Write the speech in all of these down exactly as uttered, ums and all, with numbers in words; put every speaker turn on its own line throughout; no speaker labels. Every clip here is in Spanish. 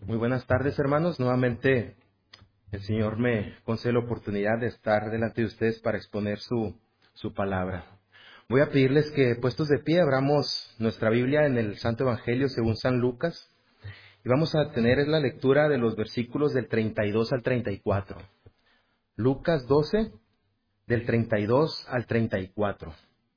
Muy buenas tardes, hermanos. Nuevamente el Señor me concede la oportunidad de estar delante de ustedes para exponer su, su palabra. Voy a pedirles que, puestos de pie, abramos nuestra Biblia en el Santo Evangelio según San Lucas y vamos a tener la lectura de los versículos del treinta y dos al treinta y cuatro. Lucas doce, del treinta y dos al treinta y cuatro.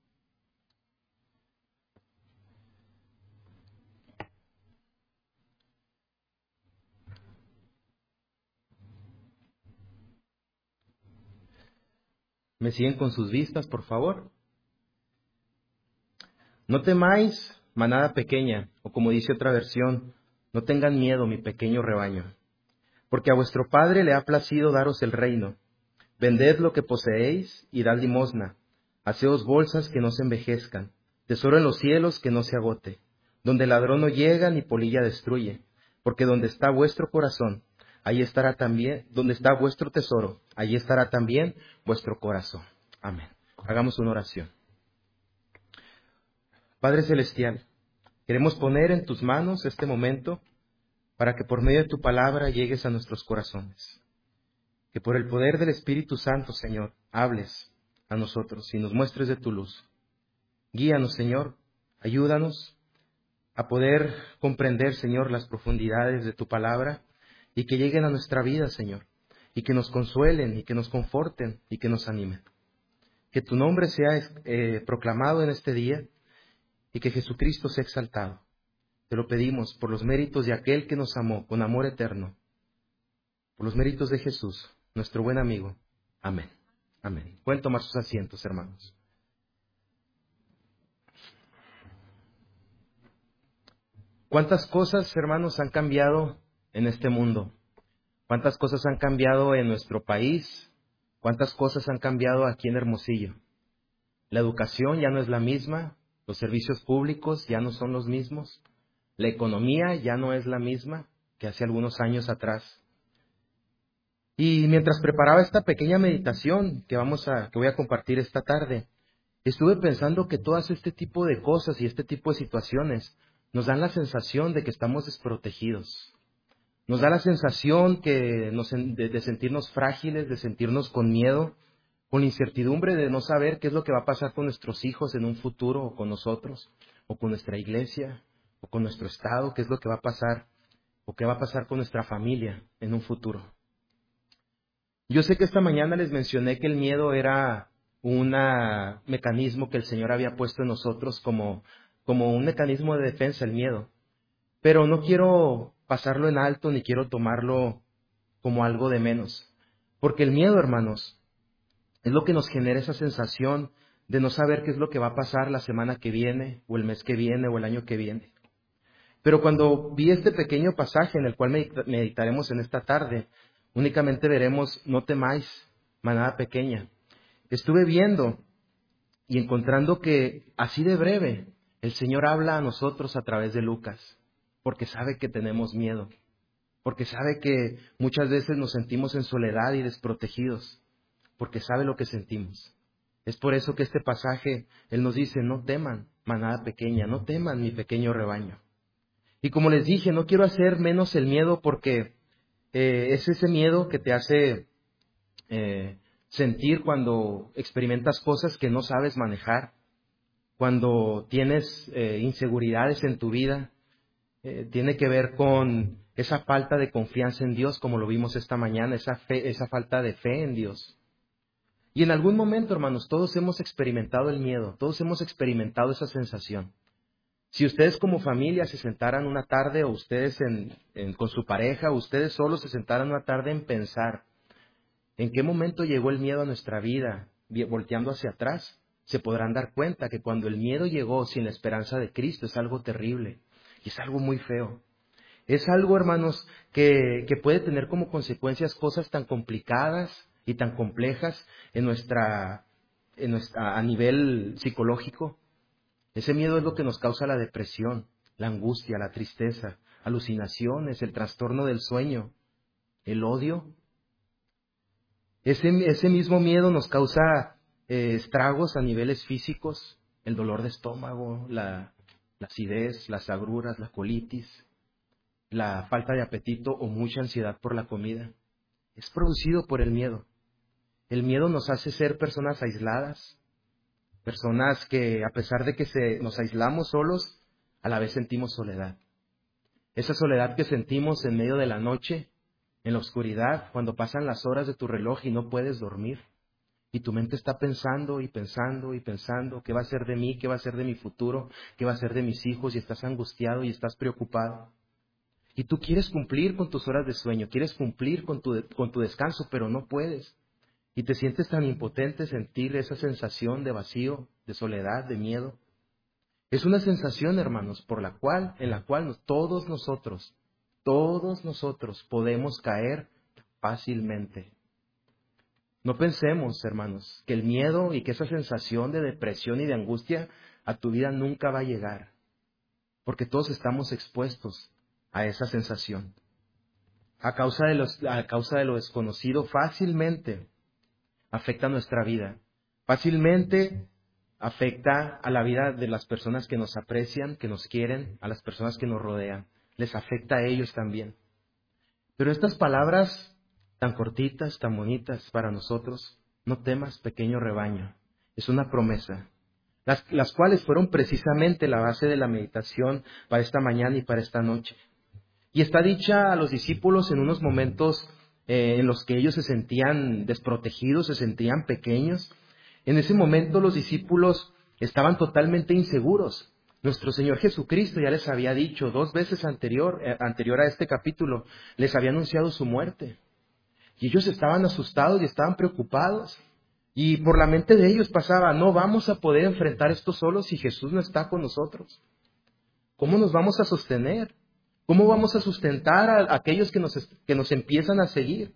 ¿Me siguen con sus vistas, por favor? No temáis, manada pequeña, o como dice otra versión, no tengan miedo, mi pequeño rebaño, porque a vuestro Padre le ha placido daros el reino. Vended lo que poseéis y dad limosna. Haceos bolsas que no se envejezcan, tesoro en los cielos que no se agote, donde el ladrón no llega ni polilla destruye, porque donde está vuestro corazón, ahí estará también, donde está vuestro tesoro, ahí estará también vuestro corazón. Amén. Hagamos una oración. Padre Celestial, queremos poner en tus manos este momento para que por medio de tu palabra llegues a nuestros corazones. Que por el poder del Espíritu Santo, Señor, hables a nosotros y nos muestres de tu luz. Guíanos, Señor, ayúdanos a poder comprender, Señor, las profundidades de tu palabra y que lleguen a nuestra vida, Señor, y que nos consuelen y que nos conforten y que nos animen. Que tu nombre sea eh, proclamado en este día y que Jesucristo sea exaltado. Te lo pedimos por los méritos de aquel que nos amó con amor eterno, por los méritos de Jesús, nuestro buen amigo. Amén. Amén. Pueden tomar sus asientos, hermanos. ¿Cuántas cosas, hermanos, han cambiado en este mundo? ¿Cuántas cosas han cambiado en nuestro país? ¿Cuántas cosas han cambiado aquí en Hermosillo? La educación ya no es la misma, los servicios públicos ya no son los mismos, la economía ya no es la misma que hace algunos años atrás. Y mientras preparaba esta pequeña meditación que vamos a, que voy a compartir esta tarde, estuve pensando que todas este tipo de cosas y este tipo de situaciones nos dan la sensación de que estamos desprotegidos. Nos da la sensación que nos, de, de sentirnos frágiles, de sentirnos con miedo, con incertidumbre de no saber qué es lo que va a pasar con nuestros hijos en un futuro, o con nosotros, o con nuestra iglesia, o con nuestro estado, qué es lo que va a pasar, o qué va a pasar con nuestra familia en un futuro. Yo sé que esta mañana les mencioné que el miedo era un mecanismo que el Señor había puesto en nosotros como, como un mecanismo de defensa, el miedo. Pero no quiero pasarlo en alto ni quiero tomarlo como algo de menos. Porque el miedo, hermanos, es lo que nos genera esa sensación de no saber qué es lo que va a pasar la semana que viene, o el mes que viene, o el año que viene. Pero cuando vi este pequeño pasaje en el cual meditaremos en esta tarde, únicamente veremos, no temáis, manada pequeña. Estuve viendo y encontrando que así de breve el Señor habla a nosotros a través de Lucas, porque sabe que tenemos miedo, porque sabe que muchas veces nos sentimos en soledad y desprotegidos, porque sabe lo que sentimos. Es por eso que este pasaje, Él nos dice, no teman, manada pequeña, no teman mi pequeño rebaño. Y como les dije, no quiero hacer menos el miedo porque eh, es ese miedo que te hace eh, sentir cuando experimentas cosas que no sabes manejar, cuando tienes eh, inseguridades en tu vida. Eh, tiene que ver con esa falta de confianza en Dios, como lo vimos esta mañana, esa fe, esa falta de fe en Dios. Y en algún momento, hermanos, todos hemos experimentado el miedo, todos hemos experimentado esa sensación. Si ustedes como familia se sentaran una tarde, o ustedes en, en, con su pareja, o ustedes solos se sentaran una tarde en pensar en qué momento llegó el miedo a nuestra vida, volteando hacia atrás, se podrán dar cuenta que cuando el miedo llegó sin la esperanza de Cristo es algo terrible y es algo muy feo. Es algo, hermanos, que, que puede tener como consecuencias cosas tan complicadas y tan complejas en nuestra, en nuestra, a nivel psicológico. Ese miedo es lo que nos causa la depresión, la angustia, la tristeza, alucinaciones, el trastorno del sueño, el odio. Ese, ese mismo miedo nos causa eh, estragos a niveles físicos, el dolor de estómago, la, la acidez, las agruras, la colitis. la falta de apetito o mucha ansiedad por la comida. Es producido por el miedo. El miedo nos hace ser personas aisladas, personas que a pesar de que se, nos aislamos solos, a la vez sentimos soledad. Esa soledad que sentimos en medio de la noche, en la oscuridad, cuando pasan las horas de tu reloj y no puedes dormir. Y tu mente está pensando y pensando y pensando, ¿qué va a ser de mí? ¿Qué va a ser de mi futuro? ¿Qué va a ser de mis hijos? Y estás angustiado y estás preocupado. Y tú quieres cumplir con tus horas de sueño, quieres cumplir con tu, con tu descanso, pero no puedes. Y te sientes tan impotente sentir esa sensación de vacío, de soledad, de miedo. Es una sensación, hermanos, por la cual, en la cual nos, todos nosotros, todos nosotros podemos caer fácilmente. No pensemos, hermanos, que el miedo y que esa sensación de depresión y de angustia a tu vida nunca va a llegar, porque todos estamos expuestos a esa sensación. A causa de, los, a causa de lo desconocido, fácilmente afecta nuestra vida. Fácilmente afecta a la vida de las personas que nos aprecian, que nos quieren, a las personas que nos rodean. Les afecta a ellos también. Pero estas palabras tan cortitas, tan bonitas para nosotros, no temas, pequeño rebaño, es una promesa, las, las cuales fueron precisamente la base de la meditación para esta mañana y para esta noche. Y está dicha a los discípulos en unos momentos eh, en los que ellos se sentían desprotegidos, se sentían pequeños. En ese momento los discípulos estaban totalmente inseguros. Nuestro Señor Jesucristo ya les había dicho dos veces anterior, eh, anterior a este capítulo, les había anunciado su muerte. Y ellos estaban asustados y estaban preocupados. Y por la mente de ellos pasaba, no vamos a poder enfrentar esto solos si Jesús no está con nosotros. ¿Cómo nos vamos a sostener? ¿Cómo vamos a sustentar a aquellos que nos, que nos empiezan a seguir?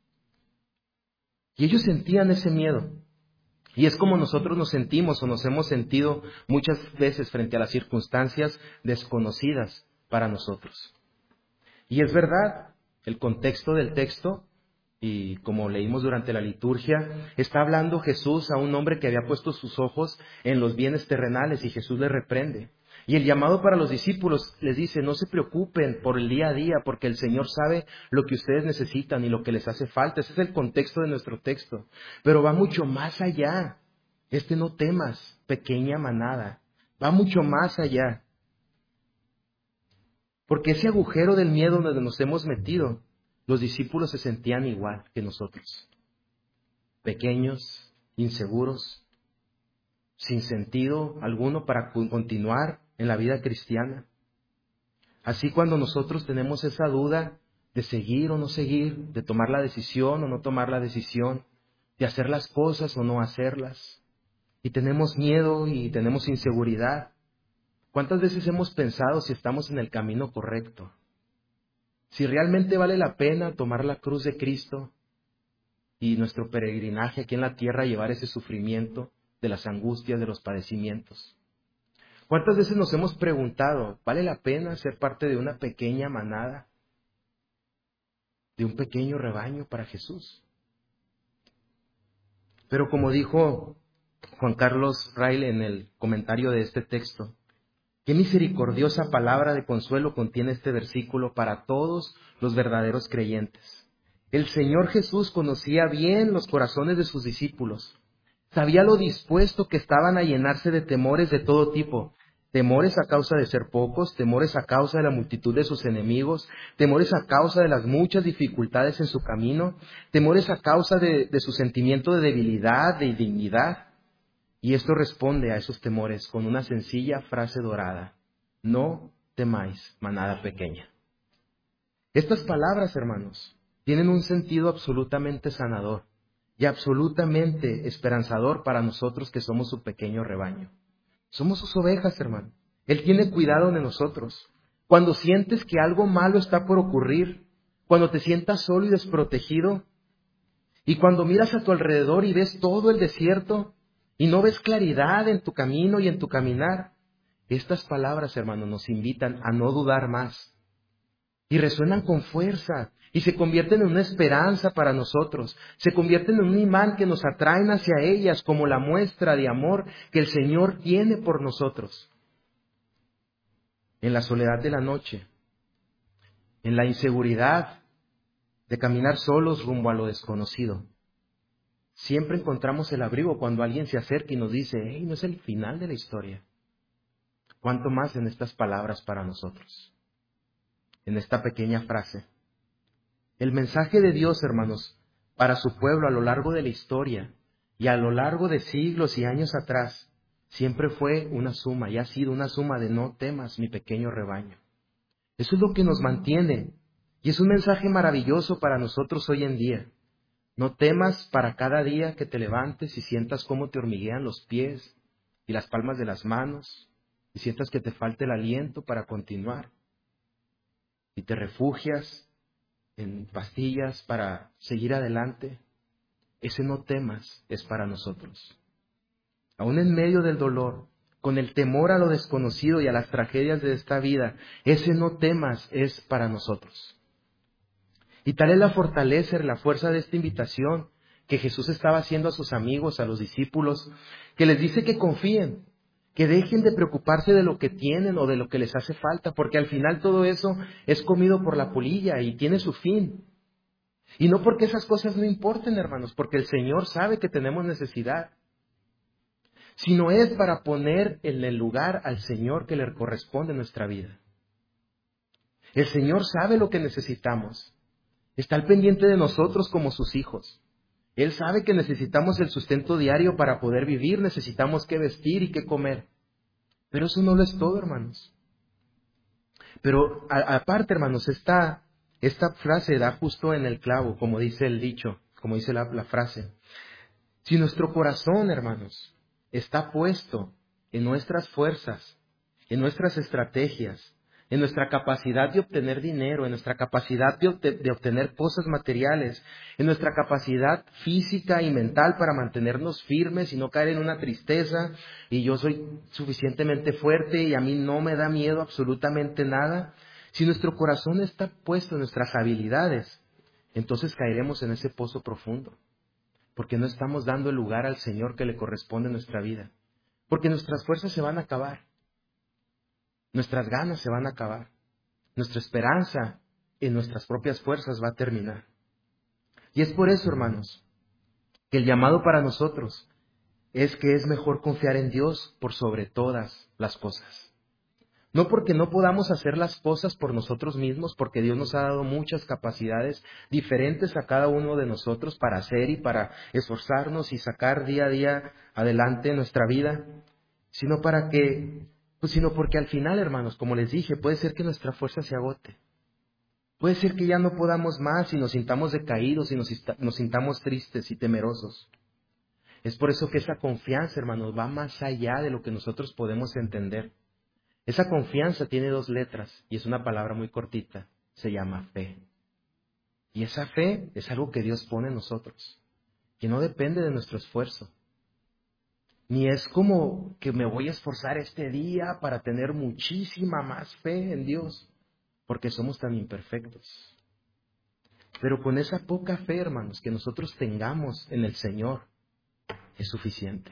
Y ellos sentían ese miedo. Y es como nosotros nos sentimos o nos hemos sentido muchas veces frente a las circunstancias desconocidas para nosotros. Y es verdad, el contexto del texto, y como leímos durante la liturgia, está hablando Jesús a un hombre que había puesto sus ojos en los bienes terrenales y Jesús le reprende. Y el llamado para los discípulos les dice, no se preocupen por el día a día, porque el Señor sabe lo que ustedes necesitan y lo que les hace falta. Ese es el contexto de nuestro texto. Pero va mucho más allá. Este no temas, pequeña manada. Va mucho más allá. Porque ese agujero del miedo donde nos hemos metido, los discípulos se sentían igual que nosotros. Pequeños, inseguros, sin sentido alguno para continuar en la vida cristiana. Así cuando nosotros tenemos esa duda de seguir o no seguir, de tomar la decisión o no tomar la decisión, de hacer las cosas o no hacerlas, y tenemos miedo y tenemos inseguridad, ¿cuántas veces hemos pensado si estamos en el camino correcto? Si realmente vale la pena tomar la cruz de Cristo y nuestro peregrinaje aquí en la tierra, llevar ese sufrimiento de las angustias, de los padecimientos. ¿Cuántas veces nos hemos preguntado, ¿vale la pena ser parte de una pequeña manada, de un pequeño rebaño para Jesús? Pero como dijo Juan Carlos Rail en el comentario de este texto, qué misericordiosa palabra de consuelo contiene este versículo para todos los verdaderos creyentes. El Señor Jesús conocía bien los corazones de sus discípulos. Sabía lo dispuesto que estaban a llenarse de temores de todo tipo. Temores a causa de ser pocos, temores a causa de la multitud de sus enemigos, temores a causa de las muchas dificultades en su camino, temores a causa de, de su sentimiento de debilidad, de indignidad. Y esto responde a esos temores con una sencilla frase dorada: no temáis, manada pequeña. Estas palabras, hermanos, tienen un sentido absolutamente sanador y absolutamente esperanzador para nosotros que somos su pequeño rebaño. Somos sus ovejas, hermano. Él tiene cuidado de nosotros. Cuando sientes que algo malo está por ocurrir, cuando te sientas solo y desprotegido, y cuando miras a tu alrededor y ves todo el desierto, y no ves claridad en tu camino y en tu caminar, estas palabras, hermano, nos invitan a no dudar más. Y resuenan con fuerza y se convierten en una esperanza para nosotros. Se convierten en un imán que nos atraen hacia ellas como la muestra de amor que el Señor tiene por nosotros. En la soledad de la noche, en la inseguridad de caminar solos rumbo a lo desconocido. Siempre encontramos el abrigo cuando alguien se acerca y nos dice, hey, no es el final de la historia. ¿Cuánto más en estas palabras para nosotros? En esta pequeña frase. El mensaje de Dios, hermanos, para su pueblo a lo largo de la historia y a lo largo de siglos y años atrás, siempre fue una suma y ha sido una suma de no temas, mi pequeño rebaño. Eso es lo que nos mantiene y es un mensaje maravilloso para nosotros hoy en día. No temas para cada día que te levantes y sientas cómo te hormiguean los pies y las palmas de las manos y sientas que te falta el aliento para continuar. Y te refugias en pastillas para seguir adelante. Ese no temas es para nosotros. Aún en medio del dolor, con el temor a lo desconocido y a las tragedias de esta vida, ese no temas es para nosotros. Y tal es la fortaleza y la fuerza de esta invitación que Jesús estaba haciendo a sus amigos, a los discípulos, que les dice que confíen, que dejen de preocuparse de lo que tienen o de lo que les hace falta, porque al final todo eso es comido por la polilla y tiene su fin. Y no porque esas cosas no importen, hermanos, porque el Señor sabe que tenemos necesidad, sino es para poner en el lugar al Señor que le corresponde en nuestra vida. El Señor sabe lo que necesitamos. Está al pendiente de nosotros como sus hijos. Él sabe que necesitamos el sustento diario para poder vivir, necesitamos qué vestir y qué comer. Pero eso no lo es todo, hermanos. Pero a, aparte, hermanos, esta, esta frase da justo en el clavo, como dice el dicho, como dice la, la frase. Si nuestro corazón, hermanos, está puesto en nuestras fuerzas, en nuestras estrategias, en nuestra capacidad de obtener dinero, en nuestra capacidad de, obte- de obtener cosas materiales, en nuestra capacidad física y mental para mantenernos firmes y no caer en una tristeza, y yo soy suficientemente fuerte y a mí no me da miedo absolutamente nada. Si nuestro corazón está puesto en nuestras habilidades, entonces caeremos en ese pozo profundo, porque no estamos dando el lugar al Señor que le corresponde en nuestra vida, porque nuestras fuerzas se van a acabar. Nuestras ganas se van a acabar. Nuestra esperanza en nuestras propias fuerzas va a terminar. Y es por eso, hermanos, que el llamado para nosotros es que es mejor confiar en Dios por sobre todas las cosas. No porque no podamos hacer las cosas por nosotros mismos, porque Dios nos ha dado muchas capacidades diferentes a cada uno de nosotros para hacer y para esforzarnos y sacar día a día adelante nuestra vida, sino para que Pues sino porque al final, hermanos, como les dije, puede ser que nuestra fuerza se agote. Puede ser que ya no podamos más y nos sintamos decaídos y nos, nos sintamos tristes y temerosos. Es por eso que esa confianza, hermanos, va más allá de lo que nosotros podemos entender. Esa confianza tiene dos letras y es una palabra muy cortita. Se llama fe. Y esa fe es algo que Dios pone en nosotros, que no depende de nuestro esfuerzo. Ni es como que me voy a esforzar este día para tener muchísima más fe en Dios, porque somos tan imperfectos. Pero con esa poca fe, hermanos, que nosotros tengamos en el Señor, es suficiente.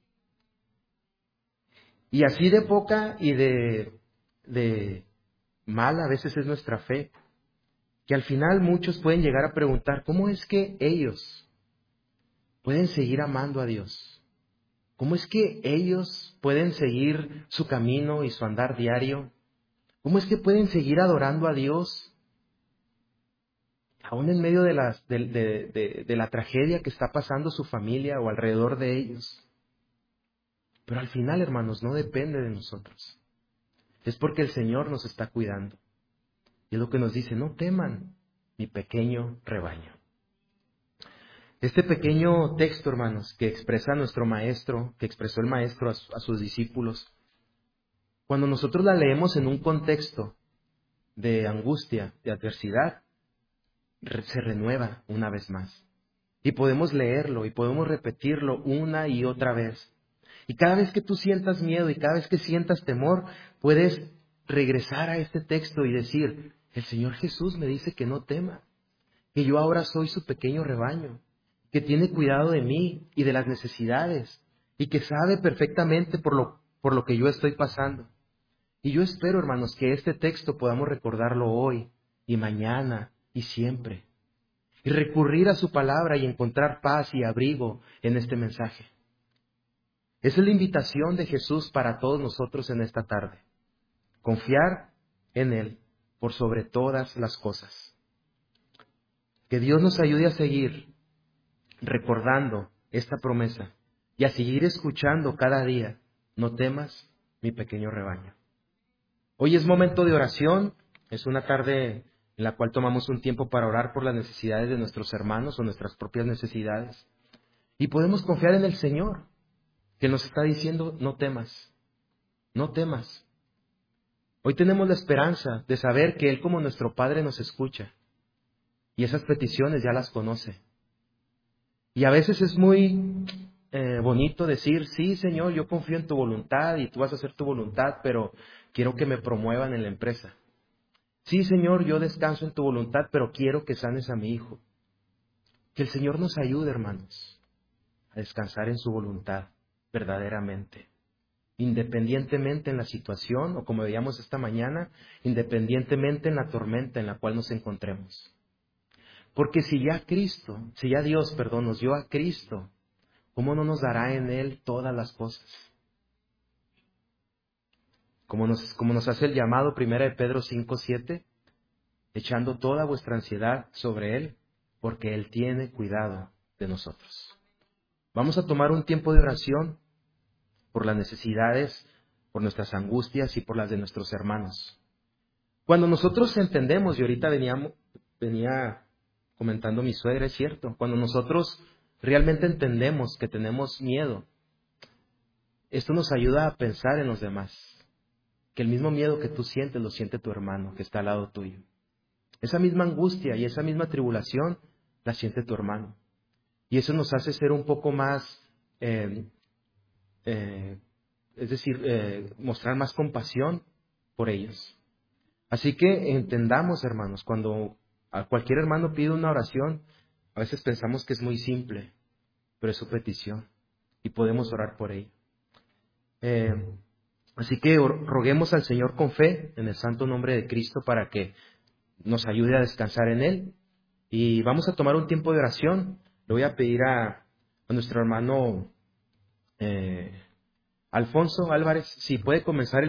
Y así de poca y de, de mala a veces es nuestra fe, que al final muchos pueden llegar a preguntar, ¿cómo es que ellos pueden seguir amando a Dios? ¿Cómo es que ellos pueden seguir su camino y su andar diario? ¿Cómo es que pueden seguir adorando a Dios aún en medio de, las, de, de, de, de la tragedia que está pasando su familia o alrededor de ellos? Pero al final, hermanos, no depende de nosotros. Es porque el Señor nos está cuidando. Y es lo que nos dice, no teman, mi pequeño rebaño. Este pequeño texto, hermanos, que expresa nuestro maestro, que expresó el maestro a, su, a sus discípulos, cuando nosotros la leemos en un contexto de angustia, de adversidad, re, se renueva una vez más. Y podemos leerlo y podemos repetirlo una y otra vez. Y cada vez que tú sientas miedo y cada vez que sientas temor, puedes regresar a este texto y decir, el Señor Jesús me dice que no tema, que yo ahora soy su pequeño rebaño, que tiene cuidado de mí y de las necesidades, y que sabe perfectamente por lo, por lo que yo estoy pasando. Y yo espero, hermanos, que este texto podamos recordarlo hoy y mañana y siempre. Y recurrir a su palabra y encontrar paz y abrigo en este mensaje. Esa es la invitación de Jesús para todos nosotros en esta tarde. Confiar en Él por sobre todas las cosas. Que Dios nos ayude a seguir recordando esta promesa y a seguir escuchando cada día. No temas, mi pequeño rebaño. Hoy es momento de oración. Es una tarde en la cual tomamos un tiempo para orar por las necesidades de nuestros hermanos o nuestras propias necesidades. Y podemos confiar en el Señor, que nos está diciendo, no temas, no temas. Hoy tenemos la esperanza de saber que Él como nuestro Padre nos escucha. Y esas peticiones ya las conoce. Y a veces es muy eh, bonito decir, sí Señor, yo confío en tu voluntad y tú vas a hacer tu voluntad, pero quiero que me promuevan en la empresa. Sí Señor, yo descanso en tu voluntad, pero quiero que sanes a mi hijo. Que el Señor nos ayude, hermanos, a descansar en su voluntad verdaderamente. Independientemente en la situación, o como veíamos esta mañana, independientemente en la tormenta en la cual nos encontremos. Porque si ya Cristo, si ya Dios, perdón, nos dio a Cristo, ¿cómo no nos dará en Él todas las cosas? Como nos, como nos hace el llamado primera de Pedro cinco siete, echando toda vuestra ansiedad sobre Él, porque Él tiene cuidado de nosotros. Vamos a tomar un tiempo de oración por las necesidades, por nuestras angustias y por las de nuestros hermanos. Cuando nosotros entendemos, y ahorita veníamos, venía comentando mi suegra, es cierto, cuando nosotros realmente entendemos que tenemos miedo, esto nos ayuda a pensar en los demás, que el mismo miedo que tú sientes lo siente tu hermano que está al lado tuyo. Esa misma angustia y esa misma tribulación la siente tu hermano. Y eso nos hace ser un poco más, eh, eh, es decir, eh, mostrar más compasión por ellos. Así que entendamos, hermanos, cuando a cualquier hermano pide una oración, a veces pensamos que es muy simple, pero es su petición y podemos orar por ella. Eh, así que roguemos al Señor con fe en el santo nombre de Cristo para que nos ayude a descansar en Él. Y vamos a tomar un tiempo de oración. Le voy a pedir a, a nuestro hermano eh, Alfonso Álvarez si puede comenzar el